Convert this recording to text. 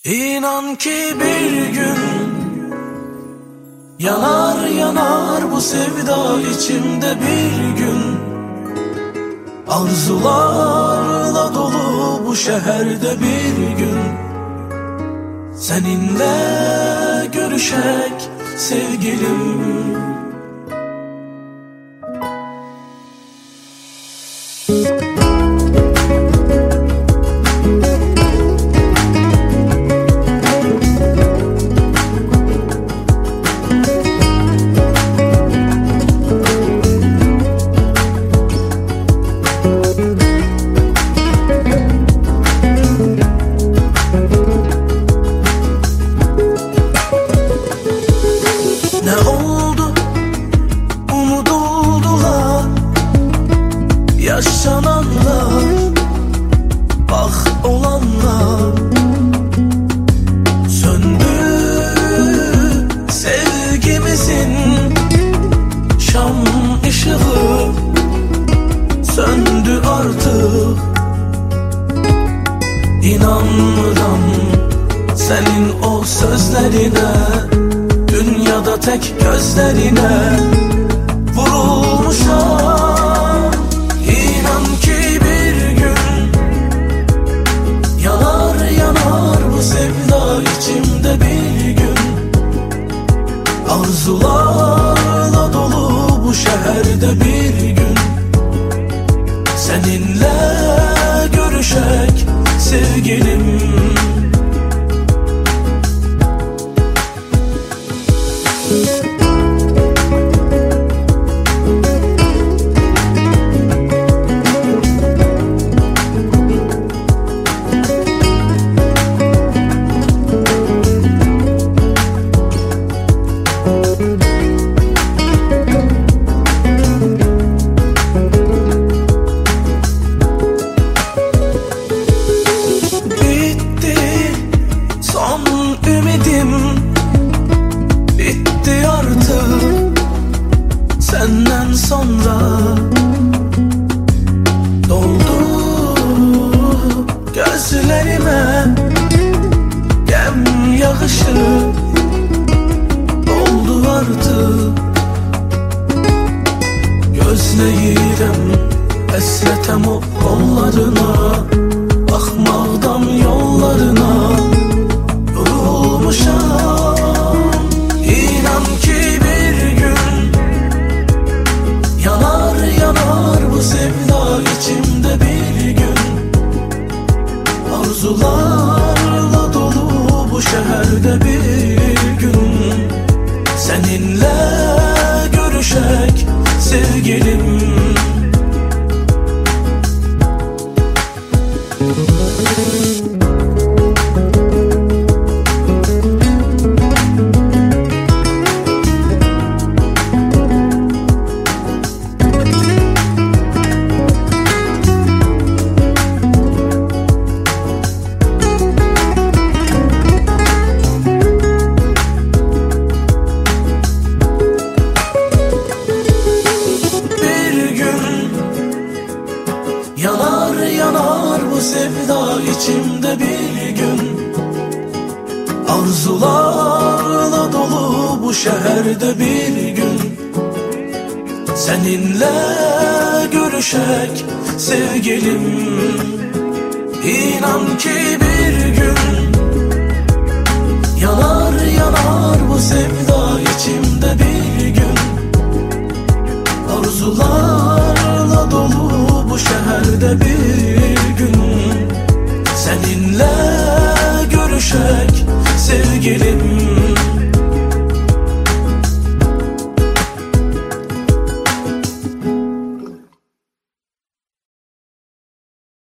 İnan ki bir gün yanar yanar bu sevda içimde bir gün. Arzularla dolu bu şehirde bir gün. Seninle görüşek sevgilim. Ne oldu? Unutuldular yaşananlar, bak olanlar. Söndü sevgimizin şam ışığı, söndü artık. İnanmıram senin o sözlerine, dünyada tek gözlerine vurulmuşam. İnan ki bir gün yanar yanar bu sevda içimde bir gün. Arzularla dolu bu şehirde bir gün. Seninle görüşek sevgilim. Bitti artık senden sonra. Doldu gözlerime gem yağışı, doldu artık. Gözleyirem esretem o kollarına, bakmadan yollarına yorulmuşam. İnan ki bir gün yanar yanar bu sevda içimde bir gün. Arzularla dolu bu şehirde bir gün. Seninle görüşek sevgilim. Yanar yanar bu sevda içimde bir gün. Arzularla dolu bu şehirde bir gün. Seninle görüşek sevgilim. İnan ki bir gün yanar yanar bu sevda içimde bir gün. Arzularla dolu bu şehirde bir